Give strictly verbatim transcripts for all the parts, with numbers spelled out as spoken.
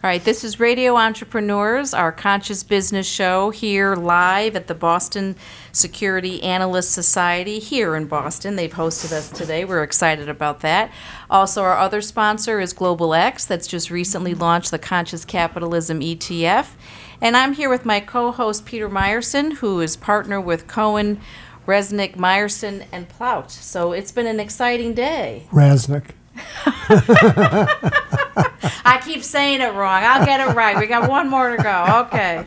All right, this is Radio Entrepreneurs, our conscious business show here live at the Boston Security Analyst Society here in Boston. They've hosted us today. We're excited about that. Also, our other sponsor is Global X, that's just recently launched the Conscious Capitalism E T F. And I'm here with my co-host, Peter Meyerson, who is partner with Cohen, Resnick, Meyerson, and Plout. So it's been an exciting day. Resnick. I keep saying it wrong. I'll get it right. We got one more to go. Okay.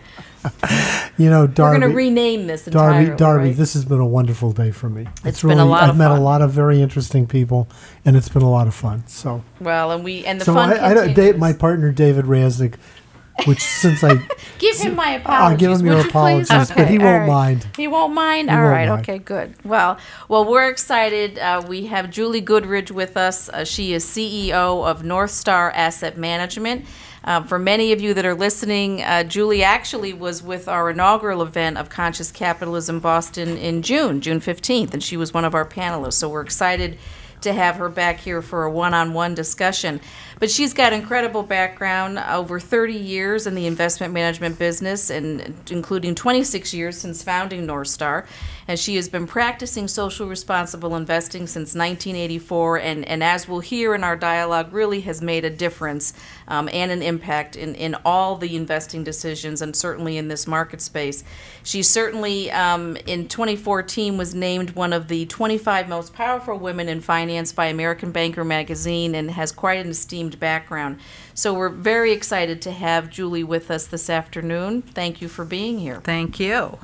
You know, Darby. We're going to rename this entirely. Darby, Darby, right? This has been a wonderful day for me. It's, it's been really, a lot I've of met fun. a lot of very interesting people, and it's been a lot of fun. So, well, and we and the so fun I, I don't, continues. Dave, my partner David Resnick, which since I give him my apologies. I'll give him your would you please? apologies, Okay, but he all won't right. mind. He won't mind. He All won't right. mind. Okay. Good. Well, well, we're excited. Uh, we have Julie Goodridge with us. Uh, she is C E O of North Star Asset Management. Uh, for many of you that are listening, uh, Julie actually was with our inaugural event of Conscious Capitalism Boston in June, June fifteenth, and she was one of our panelists. So we're excited to have her back here for a one-on-one discussion. But she's got incredible background, over thirty years in the investment management business, and including twenty-six years since founding North Star. And she has been practicing social responsible investing since nineteen eighty-four, and, and as we'll hear in our dialogue, really has made a difference um, and an impact in, in all the investing decisions, and certainly in this market space. She certainly, um, in twenty fourteen, was named one of the twenty-five most powerful women in finance by American Banker magazine, and has quite an esteemed background. So we're very excited to have Julie with us this afternoon. Thank you for being here. Thank you.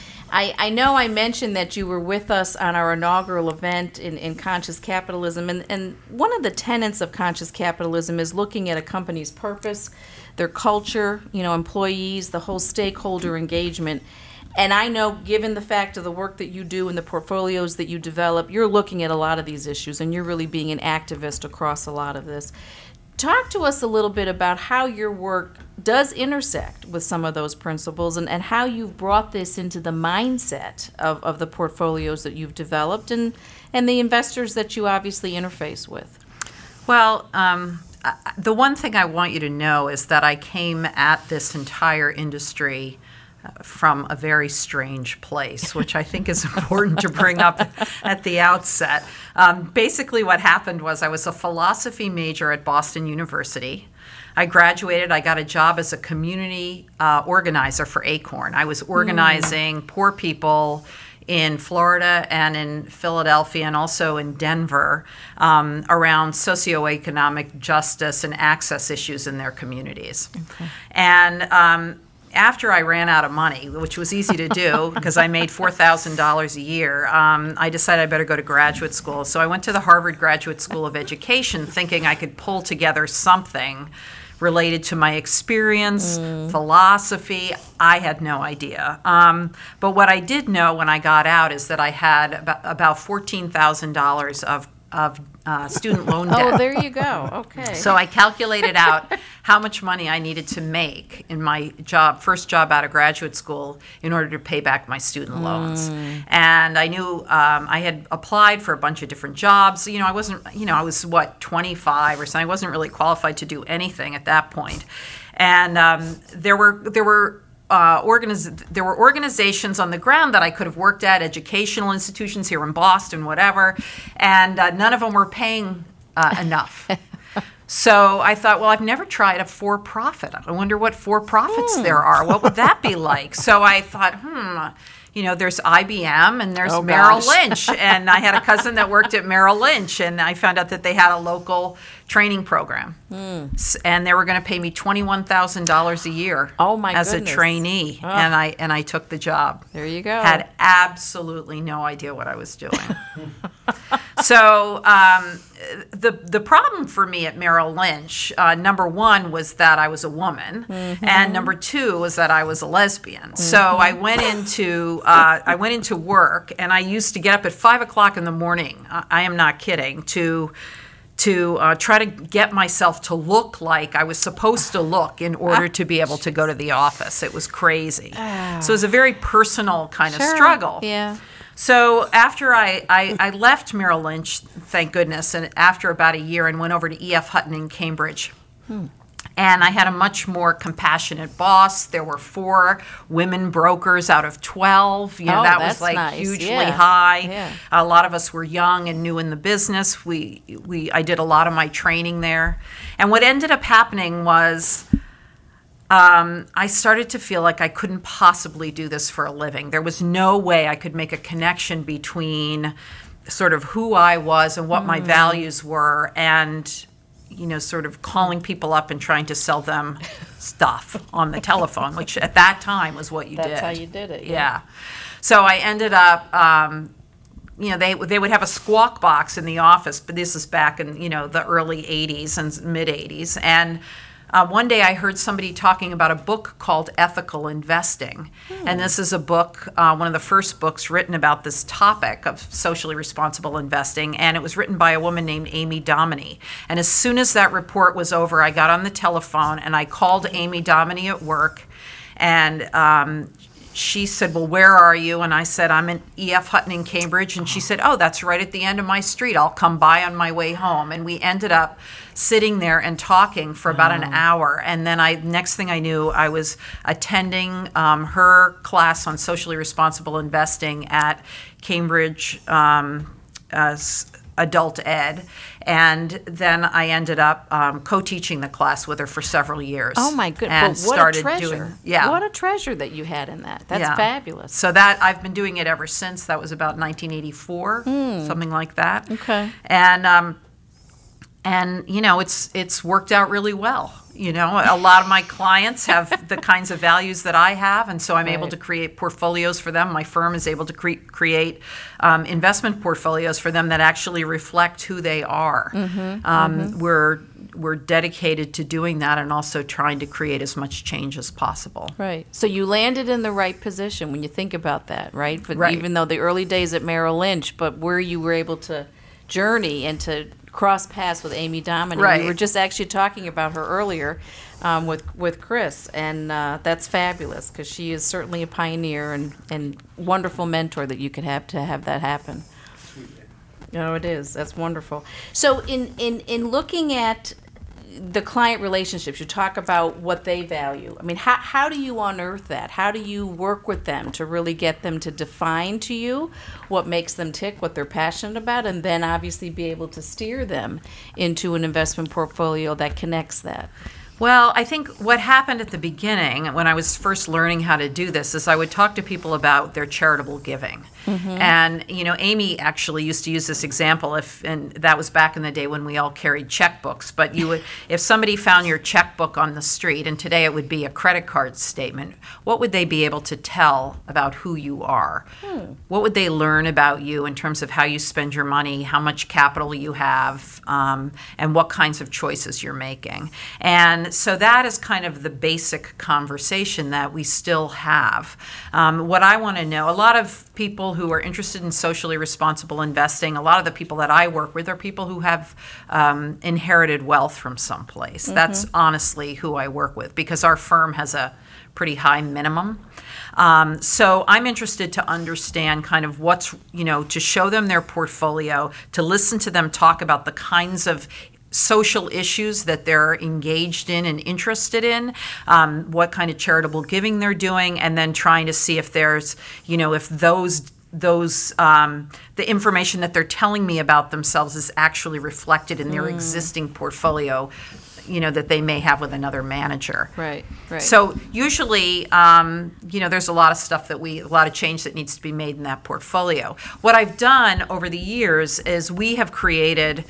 I, I know I mentioned that you were with us on our inaugural event in, in Conscious Capitalism, and, and one of the tenets of Conscious Capitalism is looking at a company's purpose, their culture, you know, employees, the whole stakeholder engagement. And I know, given the fact of the work that you do and the portfolios that you develop, you're looking at a lot of these issues, and you're really being an activist across a lot of this. Talk to us a little bit about how your work does intersect with some of those principles, and, and how you've brought this into the mindset of, of the portfolios that you've developed and, and the investors that you obviously interface with. Well, um, the one thing I want you to know is that I came at this entire industry from a very strange place, which I think is important to bring up at the outset. Um, basically what happened was I was a philosophy major at Boston University. I graduated, I got a job as a community uh, organizer for Acorn. I was organizing mm. poor people in Florida and in Philadelphia and also in Denver um, around socioeconomic justice and access issues in their communities. Okay. And um, after I ran out of money, which was easy to do because I made four thousand dollars a year, um, I decided I better go to graduate school. So I went to the Harvard Graduate School of Education thinking I could pull together something related to my experience, mm. philosophy. I had no idea. Um, but what I did know when I got out is that I had about, about fourteen thousand dollars of of uh, student loan debt. Oh, there you go. Okay. So I calculated out how much money I needed to make in my job, first job out of graduate school, in order to pay back my student loans. Mm. And I knew um, I had applied for a bunch of different jobs. You know, I wasn't, you know, I was, what, twenty-five or something. I wasn't really qualified to do anything at that point. And um, there were there were Uh, organiz- there were organizations on the ground that I could have worked at, educational institutions here in Boston, whatever, and uh, none of them were paying uh, enough. So I thought, well, I've never tried a for-profit. I wonder what for-profits hmm. there are. What would that be like? So I thought, hmm, you know, there's I B M and there's oh, Merrill gosh. Lynch. And I had a cousin that worked at Merrill Lynch, and I found out that they had a local training program. Mm. And they were going to pay me twenty-one thousand dollars a year oh, my as goodness. a trainee. Oh. And I and I took the job. There you go. Had absolutely no idea what I was doing. So um, the the problem for me at Merrill Lynch, uh, number one, was that I was a woman, mm-hmm. and number two was that I was a lesbian. Mm-hmm. So I went into uh, I went into work, and I used to get up at five o'clock in the morning. I, I am not kidding. To to uh, try to get myself to look like I was supposed to look in order to be able to go to the office. It was crazy. Oh. So it was a very personal kind sure. of struggle. Yeah. So after I, I, I left Merrill Lynch, thank goodness, and after about a year, and went over to E F Hutton in Cambridge. Hmm. And I had a much more compassionate boss. There were four women brokers out of twelve. You know, Oh, that that's was like nice. hugely Yeah. high. Yeah. A lot of us were young and new in the business. We, we, I did a lot of my training there. And what ended up happening was um, I started to feel like I couldn't possibly do this for a living. There was no way I could make a connection between sort of who I was and what mm. my values were and you know, sort of calling people up and trying to sell them stuff on the telephone, which at that time was what you That's did. That's how you did it. Yeah. yeah. So I ended up, um, you know, they they would have a squawk box in the office, but this is back in, you know, the early eighties and mid eighties. And Uh, one day I heard somebody talking about a book called Ethical Investing. Hmm. And this is a book, uh, one of the first books written about this topic of socially responsible investing. And it was written by a woman named Amy Dominy. And as soon as that report was over, I got on the telephone and I called Amy Dominy at work. And um, she said, well, where are you? And I said, I'm in E F Hutton in Cambridge. And she said, oh, that's right at the end of my street. I'll come by on my way home. And we ended up sitting there and talking for about an hour. And then I, next thing I knew, I was attending um, her class on socially responsible investing at Cambridge um, uh, Adult Ed. And then I ended up um, co-teaching the class with her for several years. Oh my goodness! And but what started a treasure! doing, yeah. What a treasure that you had in that. That's yeah. fabulous. So that I've been doing it ever since. That was about nineteen eighty-four, mm. something like that. Okay. And um, and you know, it's it's worked out really well. You know, a lot of my clients have the kinds of values that I have, and so I'm right. able to create portfolios for them. My firm is able to cre- create um, investment portfolios for them that actually reflect who they are. Mm-hmm, um, mm-hmm. We're we're dedicated to doing that, and also trying to create as much change as possible. Right. So you landed in the right position when you think about that, right? But right. even though the early days at Merrill Lynch, but where you were able to journey and to cross paths with Amy Dominy. Right. We were just actually talking about her earlier um, with with Chris, and uh, that's fabulous because she is certainly a pioneer and, and wonderful mentor that you could have to have that happen. No, it is. That's wonderful. So in, in, in looking at the client relationships, you talk about what they value. I mean, how how do you unearth that? How do you work with them to really get them to define to you what makes them tick, what they're passionate about, and then obviously be able to steer them into an investment portfolio that connects that? Well, I think what happened at the beginning when I was first learning how to do this is I would talk to people about their charitable giving. Mm-hmm. And, you know, Amy actually used to use this example, if, and that was back in the day when we all carried checkbooks. But you would, if somebody found your checkbook on the street, and today it would be a credit card statement, what would they be able to tell about who you are? Hmm. What would they learn about you in terms of how you spend your money, how much capital you have, um, and what kinds of choices you're making? And so that is kind of the basic conversation that we still have. Um, what I want to know, a lot of people who are interested in socially responsible investing, a lot of the people that I work with are people who have um, inherited wealth from someplace. Mm-hmm. That's honestly who I work with because our firm has a pretty high minimum. Um, so I'm interested to understand kind of what's, you know, to show them their portfolio, to listen to them talk about the kinds of social issues that they're engaged in and interested in, um, what kind of charitable giving they're doing, and then trying to see if there's, you know, if those those um, the information that they're telling me about themselves is actually reflected in their mm. existing portfolio, you know, that they may have with another manager. Right, right. So usually, um, you know, there's a lot of stuff that we, a lot of change that needs to be made in that portfolio. What I've done over the years is we have created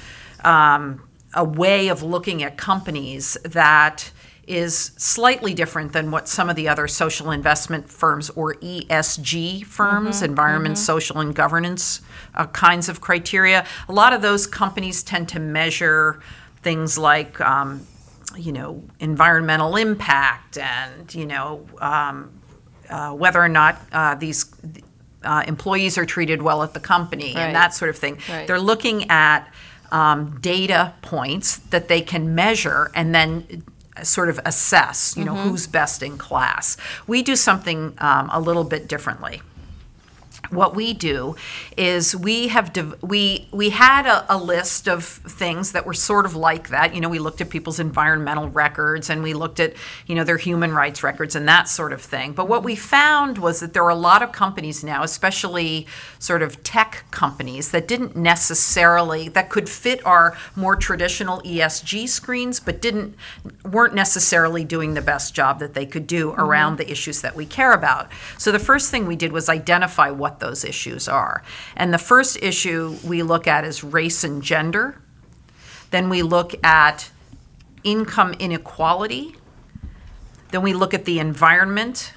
um, a way of looking at companies that is slightly different than what some of the other social investment firms or E S G firms, mm-hmm, environment, mm-hmm. social, and governance uh, kinds of criteria. A lot of those companies tend to measure things like, um, you know, environmental impact and, you know, um, uh, whether or not uh, these uh, employees are treated well at the company right. and that sort of thing. Right. They're looking at Um, data points that they can measure and then sort of assess, you know, mm-hmm. who's best in class. We do something um, a little bit differently. what we do is we have div- we we had a, a list of things that were sort of like that. You know, we looked at people's environmental records and we looked at, you know, their human rights records and that sort of thing. But what we found was that there were a lot of companies now, especially sort of tech companies, that didn't necessarily that could fit our more traditional E S G screens, but didn't weren't necessarily doing the best job that they could do mm-hmm. around the issues that we care about. So the first thing we did was identify what those issues are. And the first issue we look at is race and gender. Then we look at income inequality. Then we look at the environment.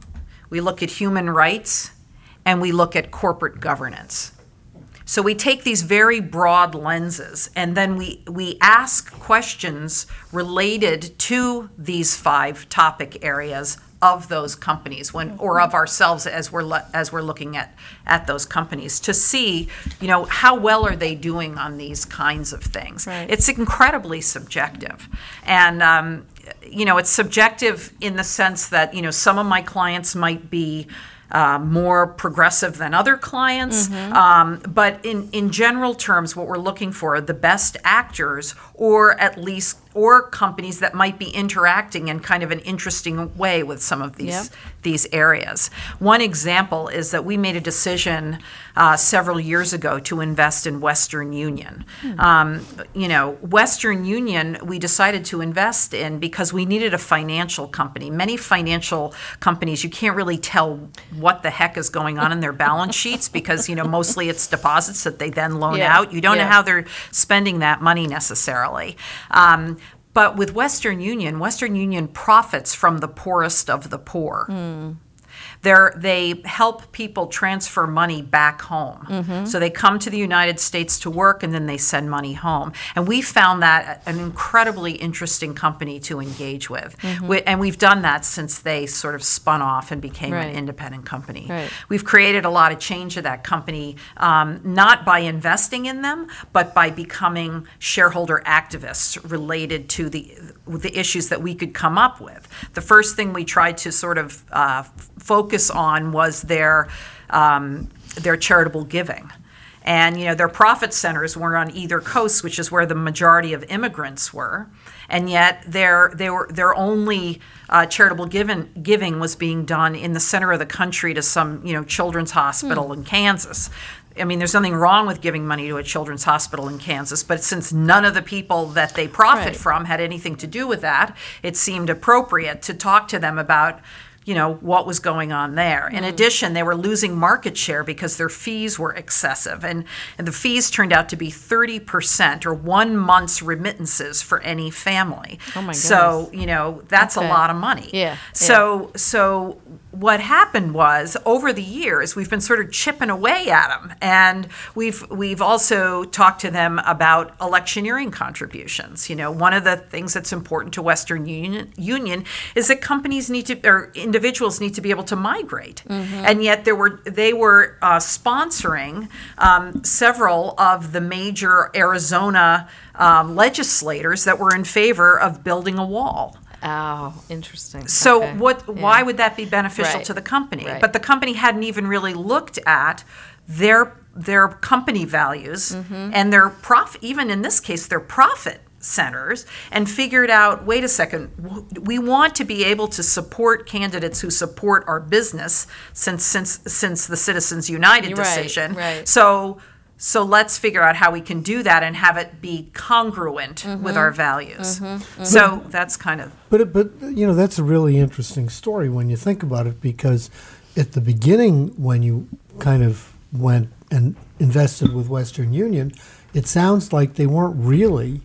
We look at human rights. And we look at corporate governance. So we take these very broad lenses and then we, we ask questions related to these five topic areas of those companies when or of ourselves as we're lo- as we're looking at at those companies to see, you know, how well are they doing on these kinds of things. Right. It's incredibly subjective. And um, you know, it's subjective in the sense that, you know, some of my clients might be Uh, more progressive than other clients. Mm-hmm. Um, but in, in general terms, what we're looking for are the best actors, or at least, or companies that might be interacting in kind of an interesting way with some of these Yep. these areas. One example is that we made a decision uh, several years ago to invest in Western Union. Hmm. Um, you know, Western Union we decided to invest in because we needed a financial company. Many financial companies, you can't really tell what the heck is going on in their balance sheets because, you know, mostly it's deposits that they then loan Yeah. out. You don't Yeah. know how they're spending that money necessarily. Um, But with Western Union, Western Union profits from the poorest of the poor. Mm. They're, they help people transfer money back home. Mm-hmm. So they come to the United States to work and then they send money home. And we found that an incredibly interesting company to engage with. Mm-hmm. We, and we've done that since they sort of spun off and became right. an independent company. Right. We've created a lot of change at that company, um, not by investing in them, but by becoming shareholder activists related to the the issues that we could come up with. The first thing we tried to sort of uh, focus on was their um, their charitable giving. And, you know, their profit centers were on either coast, which is where the majority of immigrants were. And yet their their their only uh, charitable given, giving was being done in the center of the country to some, you know, children's hospital hmm. in Kansas. I mean, there's nothing wrong with giving money to a children's hospital in Kansas, but since none of the people that they profit Right. from had anything to do with that, it seemed appropriate to talk to them about, you know, what was going on there. In addition, they were losing market share because their fees were excessive. And, and the fees turned out to be thirty percent or one month's remittances for any family. Oh, my So, goodness. you know, that's Okay. a lot of money. Yeah, So, so what happened was over the years, we've been sort of chipping away at them. And we've, we've also talked to them about electioneering contributions. You know, one of the things that's important to Western Union, Union is that companies need to, or individuals need to be able to migrate. Mm-hmm. And yet there were they were uh, sponsoring um, several of the major Arizona um, legislators that were in favor of building a wall. Oh, interesting. So Okay. what? Yeah. Why would that be beneficial Right. to the company? Right. But the company hadn't even really looked at their their company values Mm-hmm. and their profit. Even in this case, their profit centers, and figured out, wait a second, w- we want to be able to support candidates who support our business since since since the Citizens United You're right, decision. right. So so let's figure out how we can do that and have it be congruent with our values. So that's kind of But it, but you know that's a really interesting story when you think about it, because at the beginning when you kind of went and invested with Western Union, it sounds like they weren't really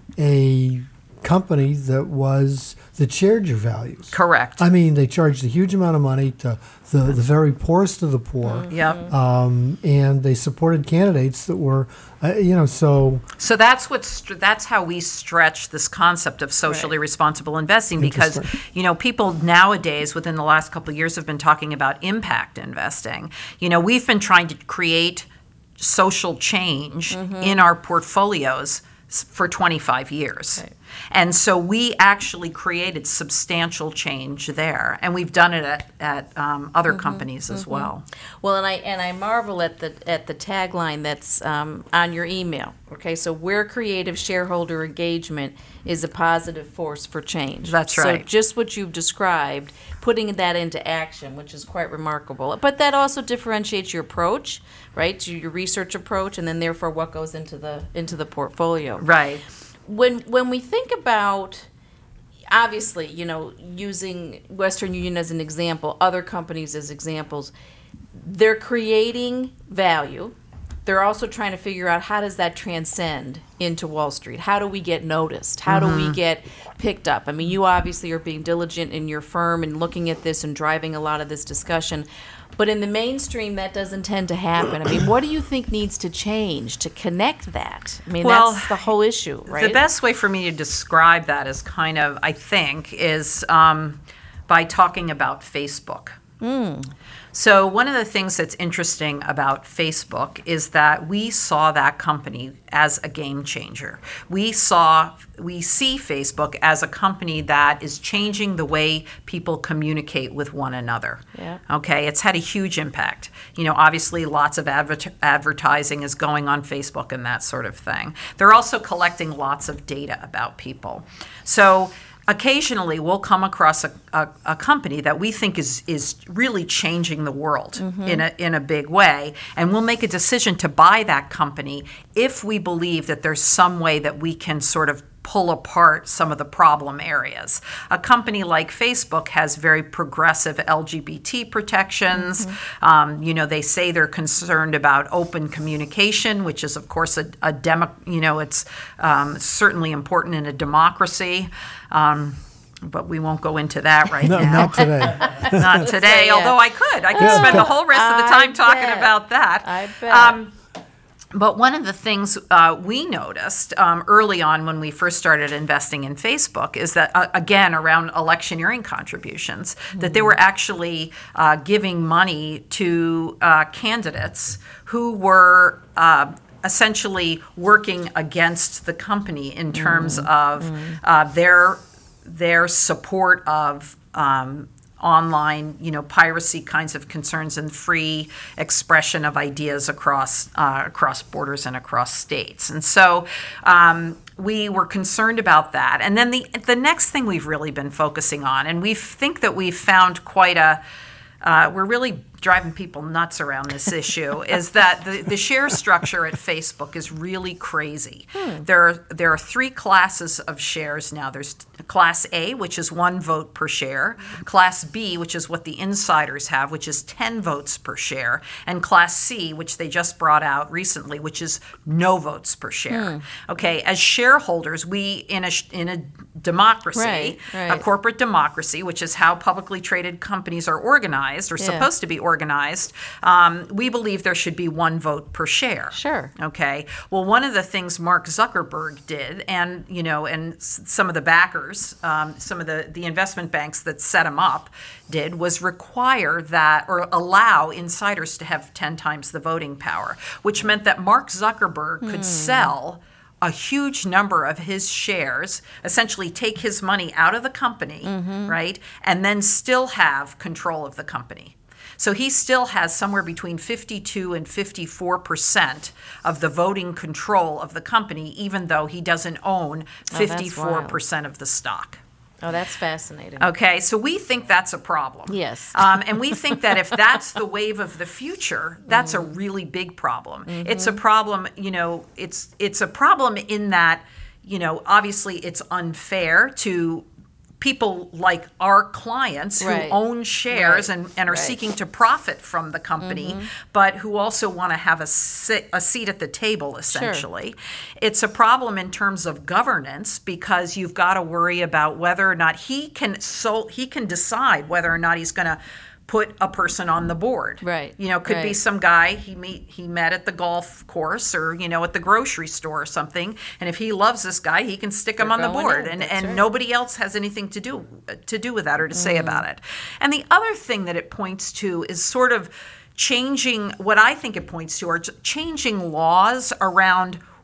a company that was that shared your values. correct. I mean, they charged a huge amount of money to the, the very poorest of the poor, Yep. um, and they supported candidates that were, uh, you know, so So that's what str- that's how we stretch this concept of socially Right. responsible investing, because Interesting. you know people nowadays within the last couple of years have been talking about impact investing. You know, we've been trying to create social change in our portfolios s- for twenty-five years. Right. And so we actually created substantial change there, and we've done it at, at um, other mm-hmm, companies as mm-hmm. well. Well, and I and I marvel at the at the tagline that's um, on your email. Okay, so where creative shareholder engagement is a positive force for change. That's right. So just what you've described, putting that into action, which is quite remarkable. But that also differentiates your approach, right? Your research approach, and then therefore what goes into the into the portfolio. Right. When when we think about, obviously, you know, using Western Union as an example, other companies as examples, they're creating value. They're also trying to figure out how does that transcend into Wall Street? How do we get noticed? How mm-hmm. do we get picked up? I mean, you obviously are being diligent in your firm and looking at this and driving a lot of this discussion. But in the mainstream, that doesn't tend to happen. I mean, what do you think needs to change to connect that? I mean, well, that's the whole issue, right? The best way for me to describe that is kind of, I think, is um, by talking about Facebook. Mm. So one of the things that's interesting about Facebook is that we saw that company as a game changer. We saw, we see Facebook as a company that is changing the way people communicate with one another. Yeah. Okay, it's had a huge impact. You know, obviously lots of adver- advertising is going on Facebook and that sort of thing. They're also collecting lots of data about people. So occasionally we'll come across a, a, a company that we think is is really changing the world mm-hmm. in a in a big way, and we'll make a decision to buy that company if we believe that there's some way that we can sort of pull apart some of the problem areas. A company like Facebook has very progressive L G B T protections. Mm-hmm. Um, you know, they say they're concerned about open communication, which is, of course, a, a demo. You know, it's um, certainly important in a democracy. Um, but we won't go into that right no, now. Not today. Not today, yeah. although I could. I could yeah. spend the whole rest of the time I talking bet. about that. I bet. Um, But one of the things uh, we noticed um, early on when we first started investing in Facebook is that, uh, again, around electioneering contributions, mm-hmm. that they were actually uh, giving money to uh, candidates who were uh, essentially working against the company in terms mm-hmm. of mm-hmm. Uh, their their support of um, online, you know, piracy kinds of concerns and free expression of ideas across uh, across borders and across states. And so um, we were concerned about that. And then the the next thing we've really been focusing on, and we think that we've found quite a, uh, we're really driving people nuts around this issue, is that the, the share structure at Facebook is really crazy. Hmm. There are, there are three classes of shares now. There's Class A, which is one vote per share, Class B, which is what the insiders have, which is ten votes per share, and Class C, which they just brought out recently, which is no votes per share. Hmm. Okay, as shareholders, we, in a, in a democracy, right, right. a corporate democracy, which is how publicly traded companies are organized, or yeah. supposed to be organized, organized, um, we believe there should be one vote per share. Sure. Okay. Well, one of the things Mark Zuckerberg did, and you know, and s- some of the backers, um, some of the, the investment banks that set him up did, was require that or allow insiders to have ten times the voting power, which meant that Mark Zuckerberg hmm. could sell a huge number of his shares, essentially take his money out of the company, mm-hmm. right, and then still have control of the company. So he still has somewhere between fifty-two and fifty-four percent of the voting control of the company, even though he doesn't own fifty-four percent oh, of the stock. Oh, that's fascinating. Okay, so we think that's a problem. Yes. Um, and we think that if that's the wave of the future, that's mm-hmm. a really big problem. Mm-hmm. It's a problem, you know, it's it's a problem in that, you know, obviously it's unfair to people like our clients who right. own shares right. and, and are right. seeking to profit from the company, mm-hmm. but who also want to have a, sit, a seat at the table, essentially. Sure. It's a problem in terms of governance because you've got to worry about whether or not he can so he can decide whether or not he's going to put a person on the board. Right. You know, could right. be some guy he meet he met at the golf course or, you know, at the grocery store or something. And if he loves this guy, he can stick They're him on the board. In. And That's and right. nobody else has anything to do to do with that or to say mm. about it. And the other thing that it points to is sort of changing, what I think it points to are changing laws around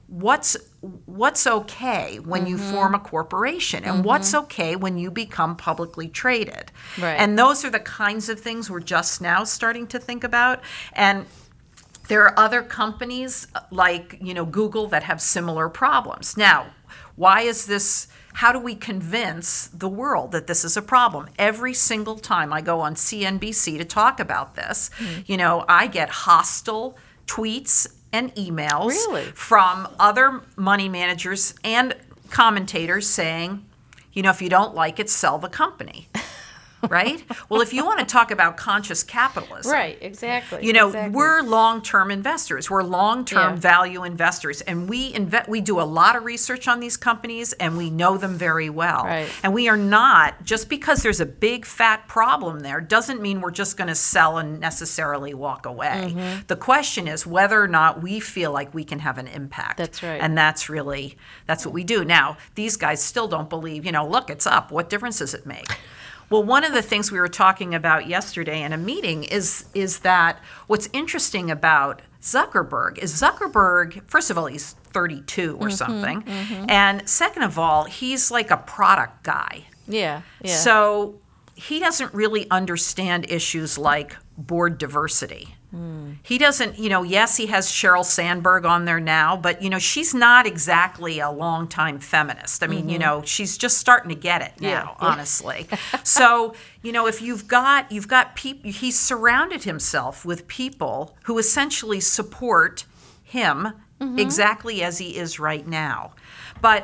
what's what's okay when Mm-hmm. you form a corporation, and what's okay when you become publicly traded. Right. And those are the kinds of things we're just now starting to think about. And there are other companies like, you know, Google that have similar problems. Now, why is this? How do we convince the world that this is a problem? Every single time I go on C N B C to talk about this, Mm-hmm. you know, I get hostile tweets and emails Really? from other money managers and commentators saying, you know, if you don't like it, sell the company. Right? Well, if you want to talk about conscious capitalism, Right, exactly. you know, exactly. we're long-term investors. We're long-term Yeah. value investors, and we inve- we do a lot of research on these companies, and we know them very well. Right. And we are not, just because there's a big fat problem there doesn't mean we're just going to sell and necessarily walk away. Mm-hmm. The question is whether or not we feel like we can have an impact. That's right. And that's really that's what we do. Now, these guys still don't believe, you know, look, it's up. What difference does it make? Well, one of the things we were talking about yesterday in a meeting is is that what's interesting about Zuckerberg is Zuckerberg, first of all, he's thirty-two or something. And second of all, he's like a product guy. Yeah, yeah. So he doesn't really understand issues like board diversity. He doesn't, you know, yes, he has Sheryl Sandberg on there now, but, you know, she's not exactly a longtime feminist. I mean, you know, she's just starting to get it now, Yeah, yeah. honestly. So, you know, if you've got, you've got people, he's surrounded himself with people who essentially support him exactly as he is right now. But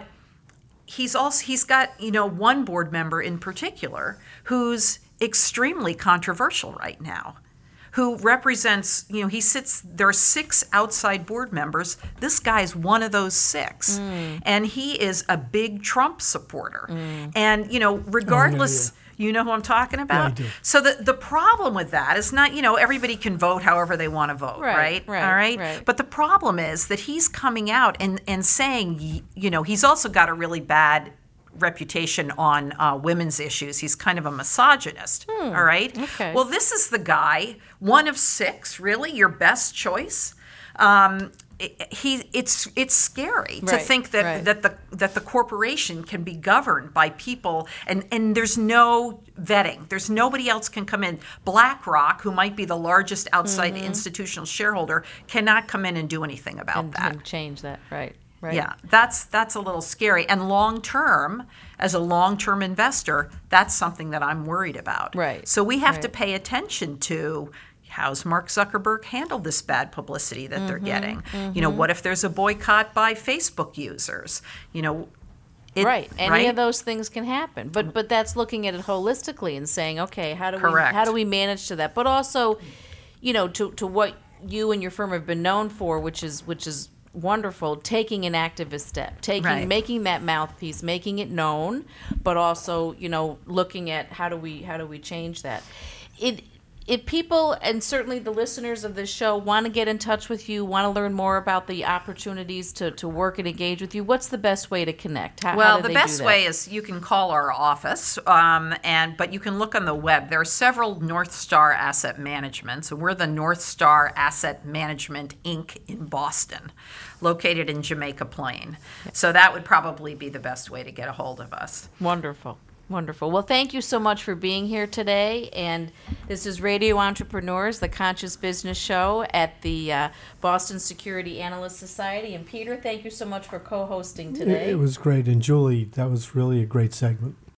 he's also, he's got, you know, one board member in particular who's extremely controversial right now, who represents, you know, he sits, there are six outside board members. This guy's one of those six. And he is a big Trump supporter. And, you know, regardless, you know who I'm talking about? I do. So the, the problem with that is not, you know, everybody can vote however they want to vote, Right, right? right, All right? right. But the problem is that he's coming out and, and saying, y- you know, he's also got a really bad reputation on uh, women's issues. He's kind of a misogynist, all right? okay. Well, this is the guy, one of six, really, your best choice. Um, it- he, it's it's scary to Right, think that, right. that the that the corporation can be governed by people, and, and there's no vetting. There's nobody else can come in. BlackRock, who might be the largest outside Mm-hmm. institutional shareholder, cannot come in and do anything about and, that. and change that, right? Right. Yeah, that's that's a little scary. And long term, as a long term investor, that's something that I'm worried about. Right, So we have to right. pay attention to how's Mark Zuckerberg handle this bad publicity that they're Mm-hmm, getting. You know, what if there's a boycott by Facebook users? You know, it, Right. Any right? of those things can happen. But but that's looking at it holistically and saying, okay, how do Correct. we how do we manage to that? But also, you know, to to what you and your firm have been known for, which is which is wonderful, taking an activist step, taking Right. making that mouthpiece, making it known, but also, you know, looking at how do we how do we change that. It if people, and certainly the listeners of this show, want to get in touch with you, want to learn more about the opportunities to, to work and engage with you, what's the best way to connect? How, how Well, do the they do best that? way is you can call our office, um, and but you can look on the web. There are several North Star Asset Managements, and we're the North Star Asset Management Incorporated in Boston, located in Jamaica Plain. So that would probably be the best way to get a hold of us. Wonderful. Wonderful. Well, thank you so much for being here today. And this is Radio Entrepreneurs, the Conscious Business Show at the uh, Boston Security Analyst Society. And Peter, thank you so much for co-hosting It, today. it was great. And Julie, that was really a great segment.